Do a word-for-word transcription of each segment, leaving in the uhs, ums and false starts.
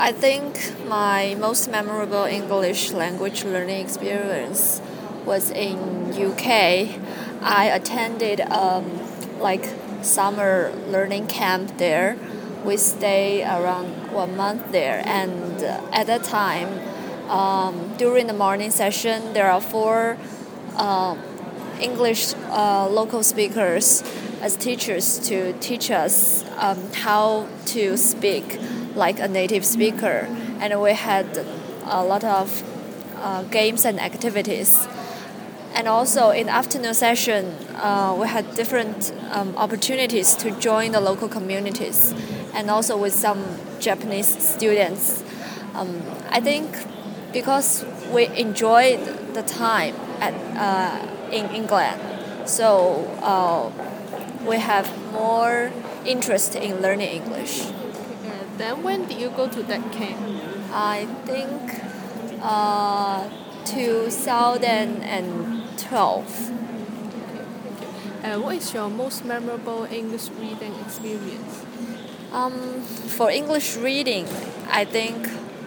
I think my most memorable English language learning experience was in U K. I attended um, like summer learning camp there. We stay around one month there, and uh, at that time, um, during the morning session, there are four uh, English uh, local speakers as teachers to teach us um, how to speak like a native speaker. And we had a lot of uh, games and activities. And also in afternoon session, uh, we had different um, opportunities to join the local communities, and also with some Japanese students. Um, I think because we enjoyed the time at uh, in England, so uh, we have more interest in learning English. And then when did you go to that camp? I think uh, two thousand twelve. And what is your most memorable English reading experience? Um, for English reading, I think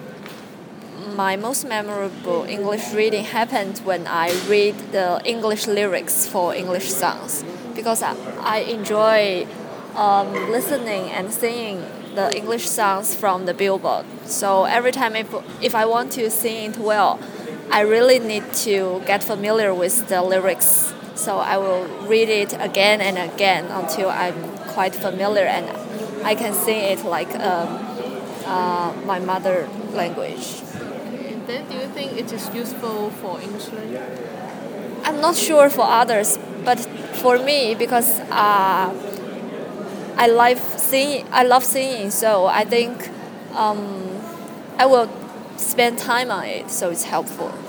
my most memorable English reading happened when I read the English lyrics for English songs, because I, I enjoy um, listening and singing the English songs from the Billboard. So every time if, if I want to sing it well, I really need to get familiar with the lyrics. So I will read it again and again until I'm quite familiar and I can sing it like um, uh, my mother language. And then do you think it is useful for English learning? I'm not sure for others, but for me, because uh, I like singing, I love singing, so I think um, I will spend time on it. So it's helpful.